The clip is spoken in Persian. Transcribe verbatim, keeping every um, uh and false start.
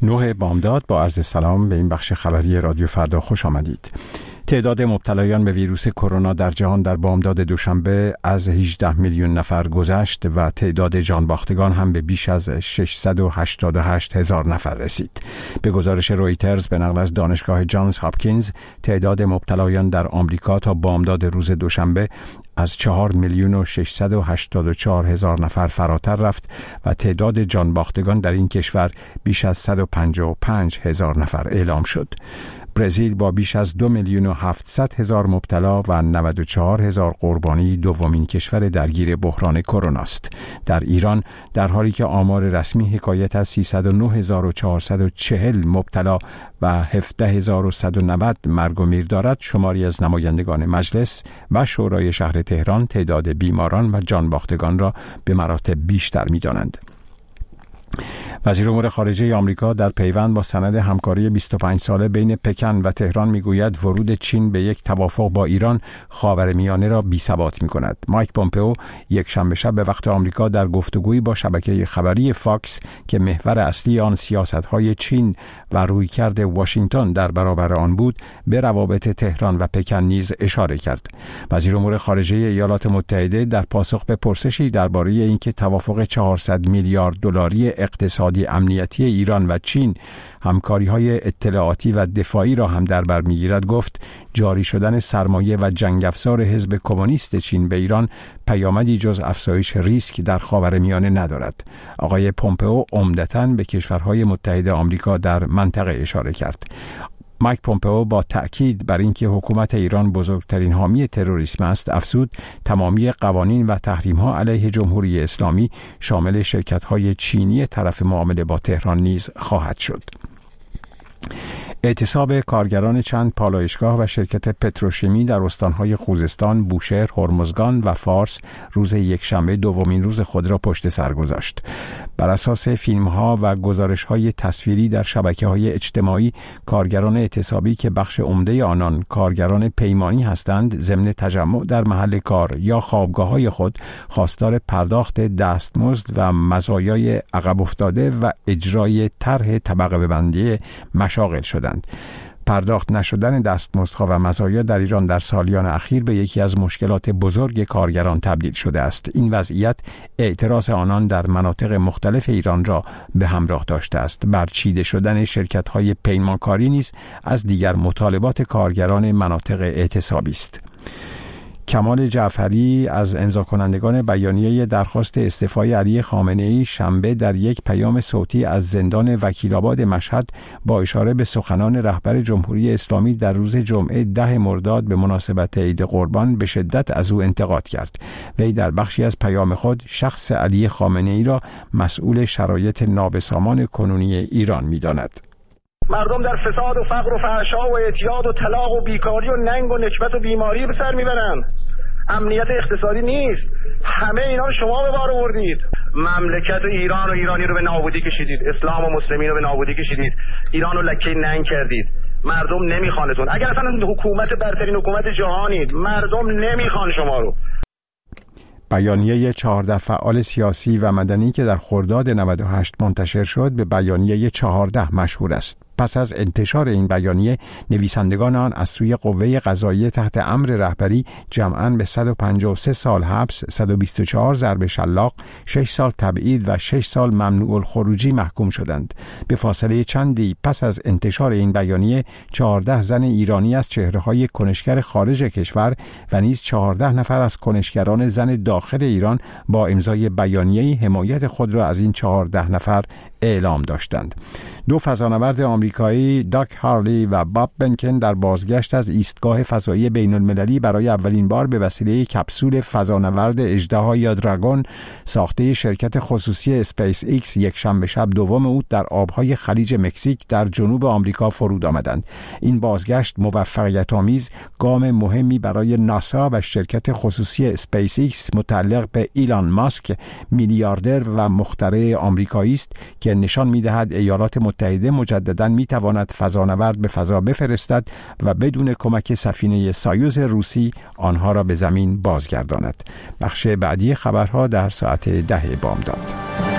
نه بامداد، با عرض سلام به این بخش خبری رادیو فردا خوش آمدید. تعداد مبتلایان به ویروس کرونا در جهان در بامداد دوشنبه از هجده میلیون نفر گذشت و تعداد جانباختگان هم به بیش از ششصد و هشتاد و هشت هزار نفر رسید. به گزارش رویترز به نقل از دانشگاه جانز هاپکینز، تعداد مبتلایان در آمریکا تا بامداد روز دوشنبه از چهار میلیون و ششصد و هشتاد و چهار هزار نفر فراتر رفت و تعداد جانباختگان در این کشور بیش از صد و پنجاه و پنج هزار نفر اعلام شد. برزیل با بیش از دو میلیون و هفتصد هزار مبتلا و نود و چهار هزار قربانی دومین کشور درگیر بحران کرونا است. در ایران در حالی که آمار رسمی حکایت از سیصد و نه هزار و چهارصد و چهل مبتلا و هفده هزار و صد و نود مرگ و میر دارد، شماری از نمایندگان مجلس و شورای شهر تهران تعداد بیماران و جانباختگان را به مراتب بیشتر می‌دانند. وزیر امور خارجه آمریکا در پیوند با سند همکاری بیست و پنج ساله بین پکن و تهران میگوید ورود چین به یک توافق با ایران خاورمیانه را بی‌ثبات می‌کند. مایک پومپئو یک شنبه شب به وقت آمریکا در گفتگویی با شبکه خبری فاکس که محور اصلی آن سیاست‌های چین و رویکرد واشنگتن در برابر آن بود، به روابط تهران و پکن نیز اشاره کرد. وزیر امور خارجه ایالات متحده در پاسخ به پرسشی درباره اینکه توافق چهارصد میلیارد دلاری اقتصادی امنیتی ایران و چین همکاری‌های اطلاعاتی و دفاعی را هم در بر می‌گیرد گفت جاری شدن سرمایه و جنگ افزار حزب کمونیست چین به ایران پیامدی جز افزایش ریسک در خاورمیانه ندارد. آقای پومپئو عمدتاً به کشورهای متحد آمریکا در منطقه اشاره کرد. مایک پومپئو با تأکید بر اینکه حکومت ایران بزرگترین حامی تروریسم است افزود تمامی قوانین و تحریم‌ها علیه جمهوری اسلامی شامل شرکت‌های چینی طرف معامله با تهران نیز خواهد شد. اعتصاب کارگران چند پالایشگاه و شرکت پتروشیمی در استانهای خوزستان، بوشهر، هرمزگان و فارس روز یکشنبه دومین روز خود را پشت سر گذاشت. بر اساس فیلم‌ها و گزارش‌های تصویری در شبکه‌های اجتماعی، کارگران اعتصابی که بخش عمده آنان کارگران پیمانی هستند، ضمن تجمع در محل کار یا خوابگاه‌های خود خواستار پرداخت دستمزد و مزایای عقب افتاده و اجرای طرح طبقه بندی مشاغل شدند. پرداخت نشدن دستمزدها و مزایا در ایران در سالیان اخیر به یکی از مشکلات بزرگ کارگران تبدیل شده است. این وضعیت اعتراض آنان در مناطق مختلف ایران را به همراه داشته است. برچیده شدن شرکت‌های پیمانکاری نیز از دیگر مطالبات کارگران مناطق اعتصابی است. کمال جعفری از امضا کنندگان بیانیه درخواست استعفای علی خامنه‌ای شنبه در یک پیام صوتی از زندان وکیل‌آباد مشهد با اشاره به سخنان رهبر جمهوری اسلامی در روز جمعه ده مرداد به مناسبت عید قربان به شدت از او انتقاد کرد. وی در بخشی از پیام خود شخص علی خامنه‌ای را مسئول شرایط نابسامان کنونی ایران می‌داند. مردم در فساد و فقر و فحشا و اعتیاد و طلاق و بیکاری و ننگ و نکبت و بیماری به سر میبرن. امنیت اقتصادی نیست. همه اینا رو شما به بار آوردید. مملکت ایران و ایرانی رو به نابودی کشیدید. اسلام و مسلمین رو به نابودی کشیدید. ایران رو لکه ننگ کردید. مردم نمیخوانتون. اگر اصلا حکومت برترین حکومت جهانید، مردم نمیخوان شما رو. بیانیه چهارده فعال سیاسی و مدنی که در خرداد نود و هشت منتشر شد به بیانیه چهارده مشهور است. پس از انتشار این بیانیه، نویسندگان آن از سوی قوه قضاییه تحت امر رهبری جمعاً به صد و پنجاه و سه سال حبس، صد و بیست و چهار ضرب شلاق، شش سال تبعید و شش سال ممنوع الخروجی محکوم شدند. به فاصله چندی پس از انتشار این بیانیه، چهارده زن ایرانی از چهره‌های کنشگر خارج کشور و نیز چهارده نفر از کنشگران زن داخل ایران با امضای بیانیه حمایت خود را از این چهارده نفر اعلام داشتند. دو فضانورد آمریکایی، داک هارلی و باب بنکن، در بازگشت از ایستگاه فضایی بین المللی برای اولین بار به وسیله کپسول فضانورد اژدها یا دراگون ساخته شرکت خصوصی اسپیس ایکس یک شنبه شب دوم اوت در آبهای خلیج مکزیک در جنوب آمریکا فرود آمدند. این بازگشت موفقیت آمیز گام مهمی برای ناسا و شرکت خصوصی اسپیس ایکس متعلق به ایلان ماسک، میلیاردر و مخترع آمریکایی است که نشان می‌دهد ایالات متحده مجدداً می‌تواند فضانورد به فضا بفرستد و بدون کمک سفینه سایوز روسی آنها را به زمین بازگرداند. بخش بعدی خبرها در ساعت ده بامداد.